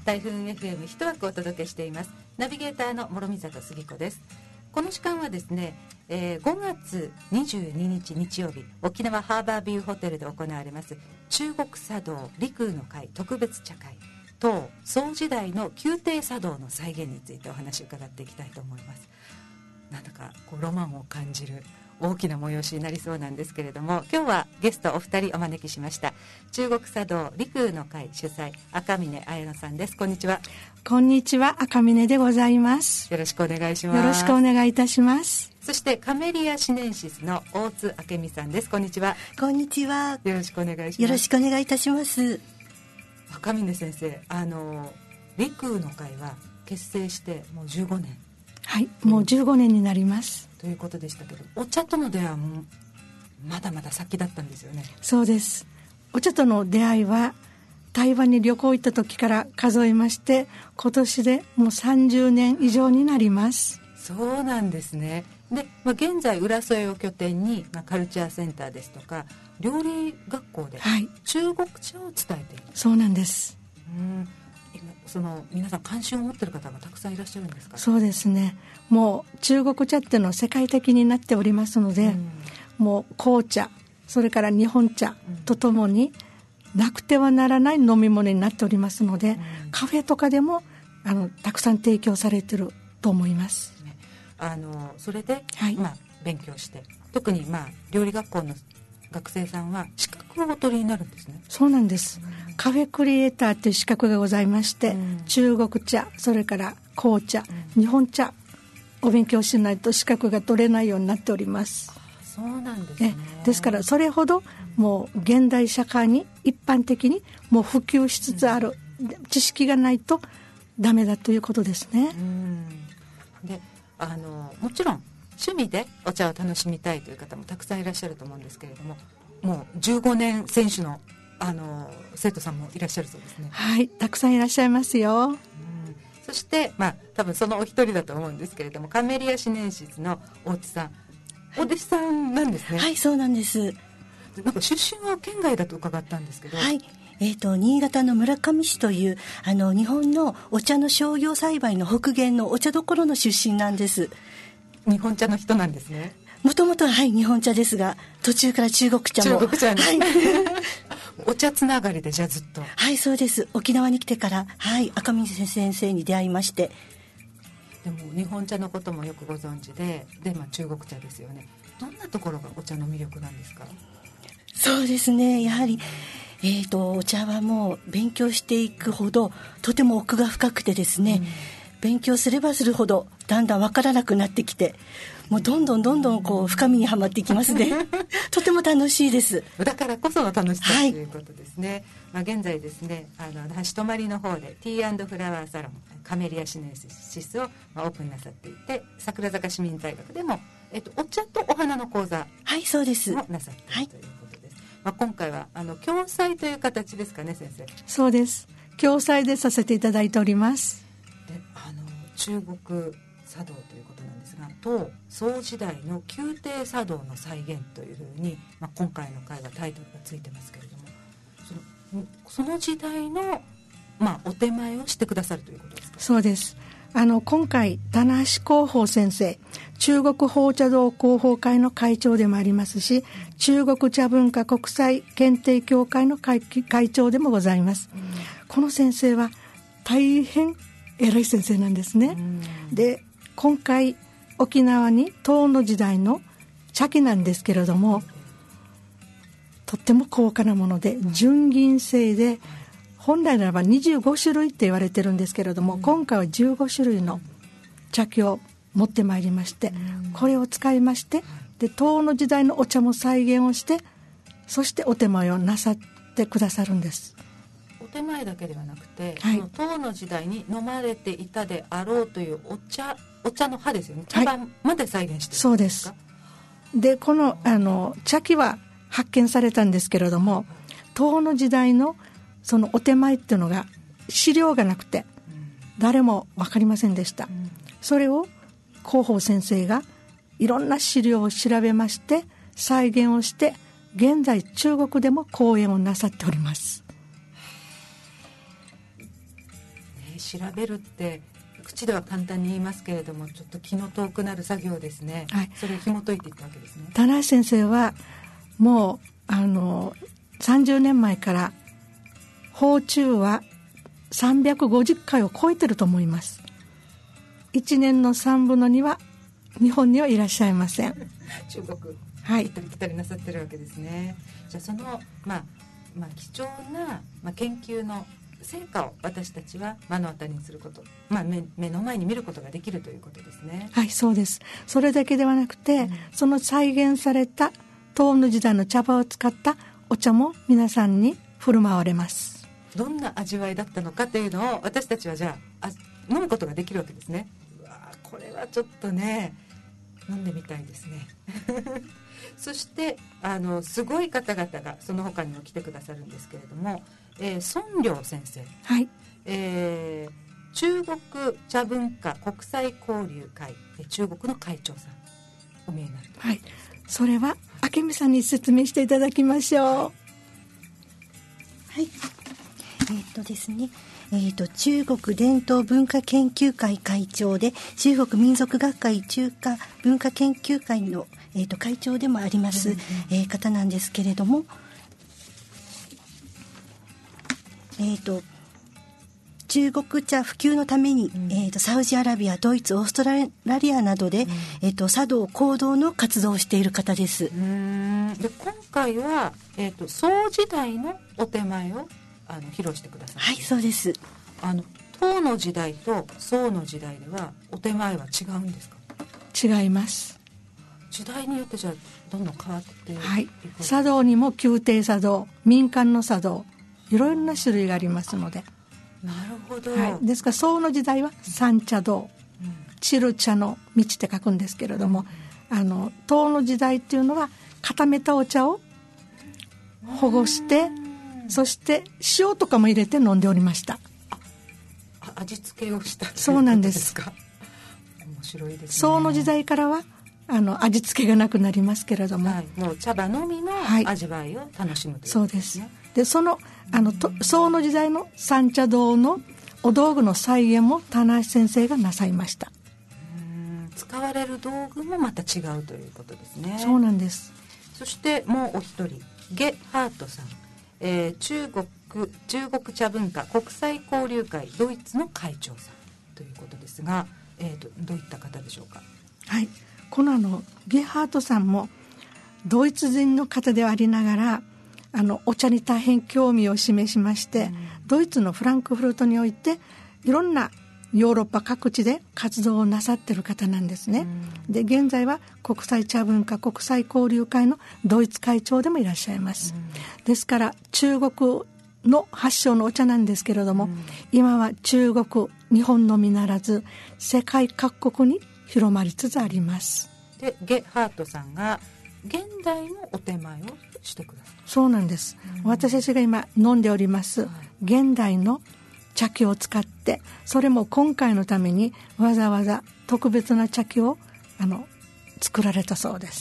台風 FM 一枠お届けしています。ナビゲーターの諸見里杉子です。この時間はですね、5月22日日曜日、沖縄ハーバービューホテルで行われます中国茶道陸空の会特別茶会と宋時代の宮廷茶道の再現についてお話を伺っていきたいと思います。なんだかこうロマンを感じる大きな催しになりそうなんですけれども、今日はゲストお二人お招きしました。中国茶道陸空の会主催赤嶺彩乃さんです。こんにちは。 こんにちは、赤嶺でございます。 よろしくお願いします。 よろしくお願いいたします。 そしてカメリアシネンシスの大津明美さんです。こんにちは。 こんにちは。 よろしくお願いします。 よろしくお願いいたします。 赤嶺先生、陸空の会は結成してもう15年。 はい、もう15年になりますということでしたけど、お茶との出会いはまだまだ先だったんですよね。 そうです。お茶との出会いは台湾に旅行行った時から数えまして、今年でもう30年以上になります。 そうなんですね。で、現在浦添を拠点に、カルチャーセンターですとか料理学校で中国茶を伝えている、 そうなんです。 皆さん関心を持っている方がたくさんいらっしゃるんですか？ そうですね。もう中国茶っていうのは世界的になっておりますので、もう紅茶、それから日本茶とともになくてはならない飲み物になっておりますので、カフェとかでもたくさん提供されていると思います。 それで、勉強して、特に料理学校の学生さんは資格をお取りになるんですね。 そうなんです。カフェクリエイターという資格がございまして、中国茶、それから紅茶、日本茶お勉強しないと資格が取れないようになっております。 そうなんですね。 ですからそれほどもう現代社会に一般的にもう普及しつつある、知識がないとダメだということですね。 で、もちろん趣味でお茶を楽しみたいという方もたくさんいらっしゃると思うんですけれども、もう15年選手の、生徒さんもいらっしゃるそうですね。 はい、たくさんいらっしゃいますよ。 そして、多分そのお一人だと思うんですけれども、カメリアシネンシスの大津さん、お弟子さんなんですね。 はい、そうなんです。 なんか出身は県外だと伺ったんですけど。 はい、新潟の村上市という日本のお茶の商業栽培の北限のお茶どころの出身なんです。 日本茶の人なんですね。 もともとは日本茶ですが、途中から中国茶も。 中国茶に、お茶つながりでじゃあずっと。 はい、そうです。沖縄に来てから、赤嶺先生に出会いまして。 でも日本茶のこともよくご存知で、中国茶ですよね。どんなところがお茶の魅力なんですか？ そうですね、やはりお茶はもう勉強していくほどとても奥が深くてですね、勉強すればするほどだんだん分からなくなってきて、もうどんどんこう深みにはまっていきますね。とても楽しいです。 だからこその楽しさということですね。現在ですね、橋泊の方でティー&フラワーサロンカメリアシネンシスをオープンなさっていて、桜坂市民大学でも、お茶とお花の講座そうですをなさっているということです。今回は共催という形ですかね、先生。 そうです。共催でさせていただいております。 で、中国茶道ということなんですが、唐宋時代の宮廷茶道の再現というふうに、今回の回はタイトルがついてますけれども、その時代の、お手前をしてくださるということですか？ そうです。今回棚橋広報先生、中国宝茶道広報会の会長でもありますし、中国茶文化国際検定協会の 会長でもございます。この先生は大変偉い先生なんですね。で、今回沖縄に唐の時代の茶器なんですけれども、とっても高価なもので純銀製で、本来ならば25種類って言われてるんですけれども、今回は15種類の茶器を持ってまいりまして、これを使いまして、で唐の時代のお茶も再現をして、そしてお手前をなさってくださるんです。 お手前だけではなくて、その唐の時代に飲まれていたであろうというお茶の葉ですよね。茶葉まで再現しているんですか？ そうです。で、この茶器は発見されたんですけれども、唐の時代のそのお手前っていうのが資料がなくて誰も分かりませんでした。それを広報先生がいろんな資料を調べまして再現をして、現在中国でも講演をなさっております。 調べるって口では簡単に言いますけれども、ちょっと気の遠くなる作業ですね。はい、それを紐解いていったわけですね。 棚橋先生はもう30年前から訪中は350回を超えてると思います。1年の3分の2は日本にはいらっしゃいません。 中国はい、 行ったり来たりなさってるわけですね。じゃあその、貴重な、研究の成果を私たちは目の当たりにすること、目の前に見ることができるということですね。 はい、そうです。それだけではなくて、その再現された唐の時代の茶葉を使ったお茶も皆さんに振る舞われます。 どんな味わいだったのかというのを私たちはじゃあ飲むことができるわけですね。うわ、これはちょっとね、飲んでみたいですね。そしてすごい方々がその他にも来てくださるんですけれども、孫良先生、 はい、 中国茶文化国際交流会で中国の会長さんお見えになる。 はい、それは明美さんに説明していただきましょう。 はい、ですね、中国伝統文化研究会会長で中国民族学会中華文化研究会の、会長でもあります、方なんですけれども、中国茶普及のために、サウジアラビア、ドイツ、オーストラリアなどで、茶道行動の活動をしている方です。 で今回は、宋時代のお手前を披露してください。 はい、そうです。 唐の時代と宋の時代ではお手前は違うんですか？ 違います。 時代によってじゃあどんどん変わっていく。 はい、茶道にも宮廷茶道、民間の茶道、いろいろな種類がありますので。 なるほど、 はい、ですから宋の時代は三茶道、散る茶の道って書くんですけれども、唐の時代っていうのは固めたお茶を保護して、そして塩とかも入れて飲んでおりました。 味付けをしたということですか？ そうなんです。 面白いですね。 宋の時代からは味付けがなくなりますけれども、 はい、もう茶葉のみの味わいを楽しむということですね。 そうです。でその宋の時代の三茶道のお道具の再現も棚橋先生がなさいました。 使われる道具もまた違うということですね。 そうなんです。 そしてもうお一人、ゲハートさん、中国茶文化国際交流会ドイツの会長さんということですが、どういった方でしょうか？ はい、このゲハートさんもドイツ人の方でありながらお茶に大変興味を示しまして、ドイツのフランクフルトにおいていろんなヨーロッパ各地で活動をなさっている方なんですね。で現在は国際茶文化国際交流会のドイツ会長でもいらっしゃいます。ですから中国の発祥のお茶なんですけれども、今は中国日本のみならず世界各国に広まりつつあります。 でゲハートさんが現代のお手前をしてください。 そうなんです、私たちが今飲んでおります、現代の茶器を使って、それも今回のためにわざわざ特別な茶器を作られたそうです。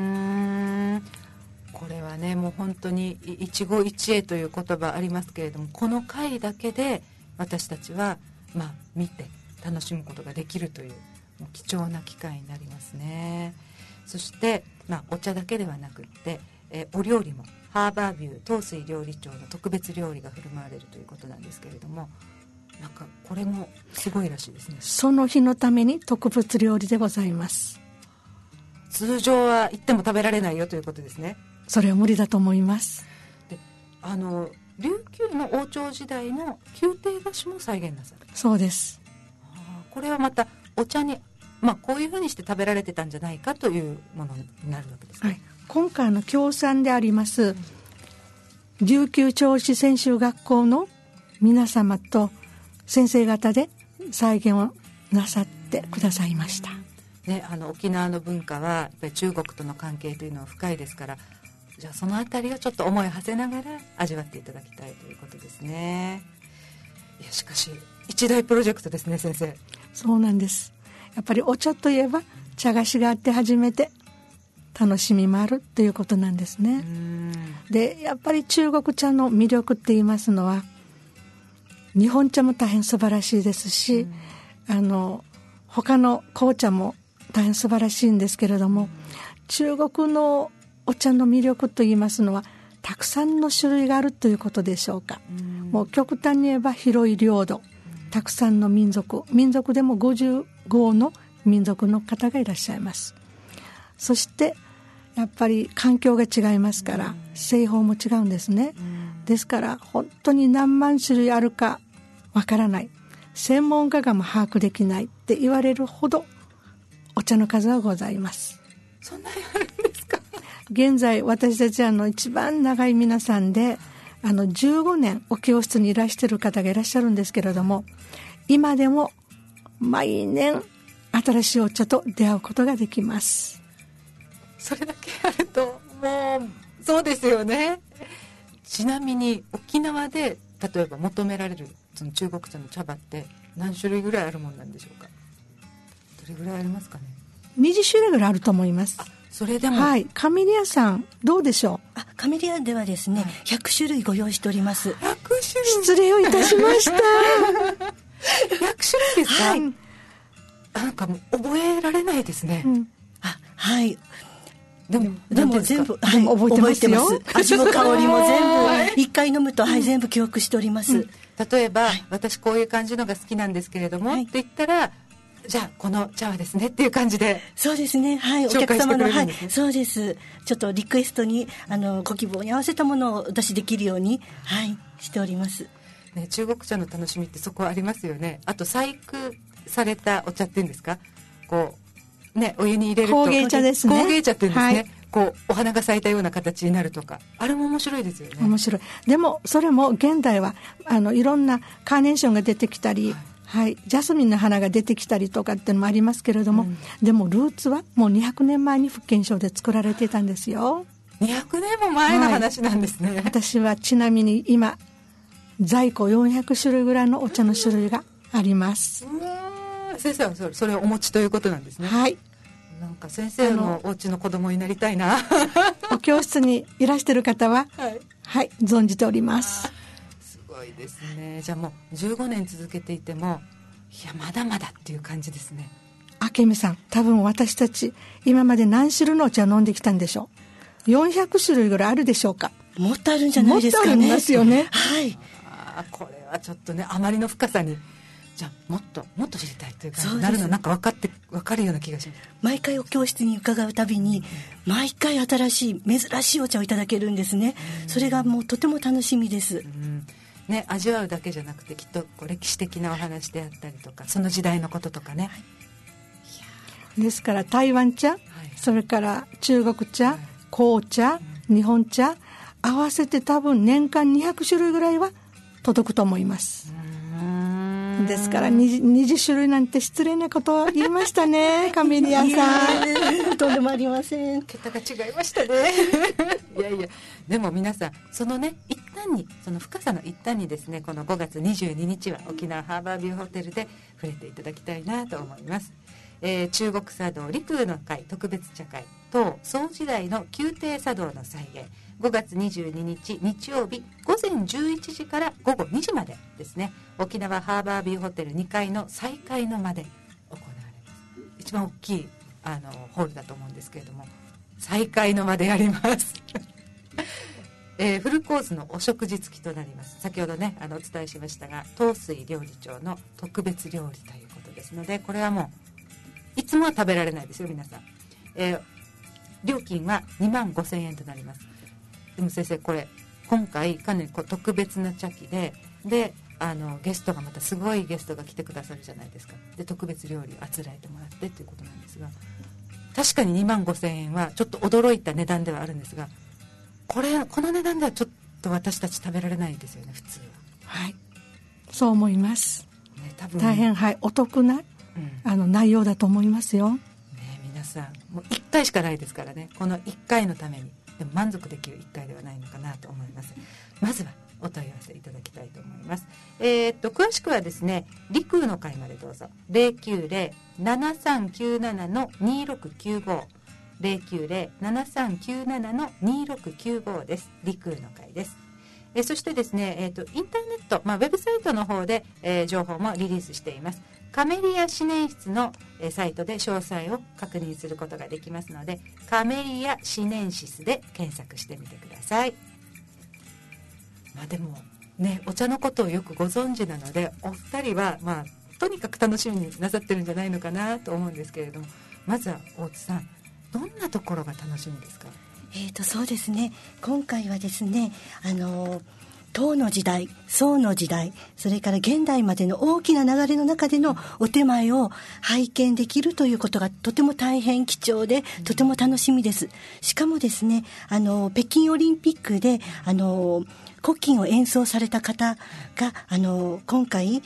これはね、もう本当に一期一会という言葉ありますけれども、この回だけで私たちは見て楽しむことができるというもう貴重な機会になりますね。そして、お茶だけではなくって、お料理もハーバービュー東水料理長の特別料理が振る舞われるということなんですけれども、これもすごいらしいですね。 その日のために特別料理でございます。 通常は行っても食べられないよということですね。 それは無理だと思います。 で琉球の王朝時代の宮廷菓子も再現なさる。 そうです。 これはまたお茶に、こういうふうにして食べられてたんじゃないかというものになるわけですね。 今回の協賛であります、琉球銚子専修学校の皆様と先生方で再現をなさってくださいました。 沖縄の文化はやっぱり中国との関係というのは深いですから、じゃあそのあたりをちょっと思いを馳せながら味わっていただきたいということですね。いや、しかし一大プロジェクトですね、先生。 そうなんです。やっぱりお茶といえば茶菓子があって初めて楽しみもあるということなんですね。でやっぱり中国茶の魅力って言いますのは、 日本茶も大変素晴らしいですし、他の紅茶も大変素晴らしいんですけれども、中国のお茶の魅力といいますのはたくさんの種類があるということでしょうか。もう極端に言えば広い領土、たくさんの民族でも55の民族の方がいらっしゃいます。そしてやっぱり環境が違いますから製法も違うんですね。ですから本当に何万種類あるかわからない、専門家がも把握できないって言われるほどお茶の数はございます。 そんなにあるんですか？ 現在私たち一番長い皆さんで15年お教室にいらしている方がいらっしゃるんですけれども、今でも毎年新しいお茶と出会うことができます。 それだけあるともうそうですよね。ちなみに沖縄で例えば求められるその中国茶の茶葉って何種類ぐらいあるもんなんでしょうか？どれぐらいありますかね ？20種類ぐらいあると思います。 それでも、 はい、カメリアさんどうでしょう？ カメリアではですね、100種類ご用意しております。 100種類失礼をいたしました。 100種類ですか？ はい、 なんかもう覚えられないですね。 はい。 でも全部、 でも覚えてますよ。 味も香りも全部一回飲むと、全部記憶しております。 例えば、私こういう感じのが好きなんですけれども、って言ったらじゃあこの茶はですねっていう感じで。 そうですね、はい、お客様の、そうです。ちょっとリクエストにご希望に合わせたものをお出しできるように、しております。 ね、中国茶の楽しみってそこありますよね。あと細工されたお茶っていうんですか、こうね、お湯に入れると工芸茶ですね。 工芸茶っていうんですね。こうお花が咲いたような形になるとか、あれも面白いですよね。 面白い。でもそれも現代はいろんなカーネーションが出てきたり、ジャスミンの花が出てきたりとかってのもありますけれども、でもルーツはもう200年前に福建省で作られていたんですよ。 200年も前の話なんですね。 私はちなみに今在庫400種類ぐらいのお茶の種類があります。 先生はそれをお持ちということなんですね。 はい。 なんか先生のお家の子供になりたいな。 お教室にいらしてる方は存じております。 すごいですね。じゃあもう15年続けていても、いやまだまだっていう感じですね。 明美さん、多分私たち今まで何種類のお茶を飲んできたんでしょう。400種類ぐらいあるでしょうか。 もっとあるんじゃないですかね。 もっとありますよね。 はい。 これはちょっとね、あまりの深さに、じゃあもっと知りたいというかなるの、なんか分かるような気がします。 毎回お教室に伺うたびに、毎回新しい珍しいお茶をいただけるんですね。それがもうとても楽しみです。 ね、味わうだけじゃなくて、きっとこう歴史的なお話であったりとか、その時代のこととかね。 ですから台湾茶、それから中国茶、紅茶、日本茶合わせて多分年間200種類ぐらいは届くと思います。ですから20種類なんて失礼なことを言いましたね。カメリアさん。 とんでもありません。 桁が違いましたね。いやいや、でも皆さんそのね、一端に、その深さの一端にですね、この5月22日は沖縄ハーバービューホテルで触れていただきたいなと思います。中国茶道陸空の会特別茶会と宋時代の宮廷茶道の再現、5月22日日曜日午前11時から午後2時までですね、沖縄ハーバービューホテル2階の再階の間で行われます。一番大きいホールだと思うんですけれども、再階の間でやりますフルコースのお食事付きとなります。先ほどねお伝えしましたが、東水料理長の特別料理ということですので、これはもういつもは食べられないですよ皆さん。料金は25,000円となります。でも先生、これ今回かなり特別な茶器でゲストがまたすごいゲストが来てくださるじゃないですか。で特別料理をあつらえてもらってということなんですが、確かに25,000円はちょっと驚いた値段ではあるんですが、この値段ではちょっと私たち食べられないですよね、普通は。 はい、そう思います、 ね、多分大変、お得な内容だと思いますよ、 皆さんもう1回しかないですからね、この1回のためにでも満足できる1回ではないのかなと思います。まずはお問い合わせいただきたいと思います。詳しくはですね、陸空の会までどうぞ。 090-7397-2695 090-7397-2695 です。陸空の会です。 そしてですね、インターネット、ウェブサイトの方で、情報もリリースしています。カメリア思念室の、サイトで詳細を確認することができますので、カメリア思念室で検索してみてください。でもね、お茶のことをよくご存知なので、お二人はとにかく楽しみになさってるんじゃないのかなと思うんですけれども、まずは大津さん、どんなところが楽しみですか？ そうですね、今回はですね、唐の時代、宋の時代、それから現代までの大きな流れの中でのお点前を拝見できるということがとても大変貴重で、とても楽しみです。しかもですね、北京オリンピックで古琴を演奏された方が今回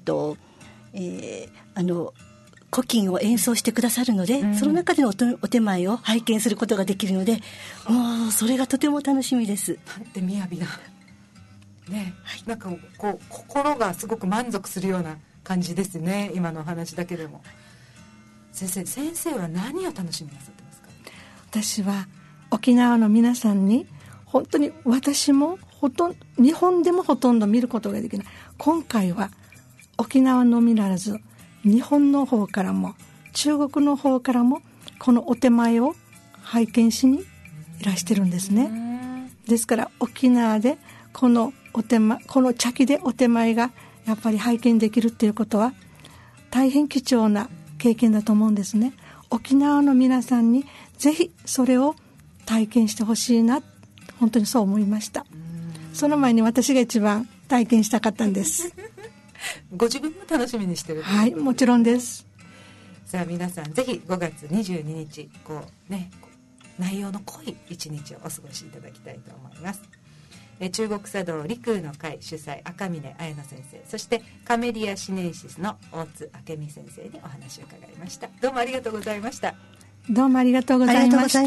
古琴を演奏してくださるので、その中でのお手前を拝見することができるので、もうそれがとても楽しみです。 なんて雅なね、なんかこう心がすごく満足するような感じですね、今のお話だけでも。先生は何を楽しみなさってますか？ 私は沖縄の皆さんに、本当に私も日本でもほとんど見ることができない、今回は沖縄のみならず日本の方からも中国の方からもこのお手前を拝見しにいらしてるんですね。ですから沖縄でこの茶器でお手前がやっぱり拝見できるっていうことは大変貴重な経験だと思うんですね。沖縄の皆さんにぜひそれを体験してほしいな、本当にそう思いました。その前に私が一番体験したかったんですご自分も楽しみにしてる？ はい、もちろんです。 さあ皆さん、ぜひ5月22日内容の濃い一日をお過ごしいただきたいと思います。中国茶道理空の会主催赤嶺彩乃先生、そしてカメリアシネイシスの大津明美先生にお話を伺いました。どうもありがとうございました。 どうもありがとうございました。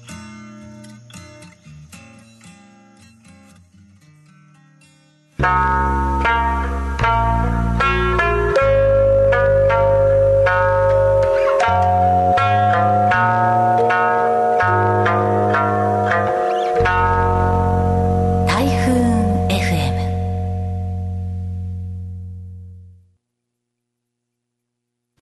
あ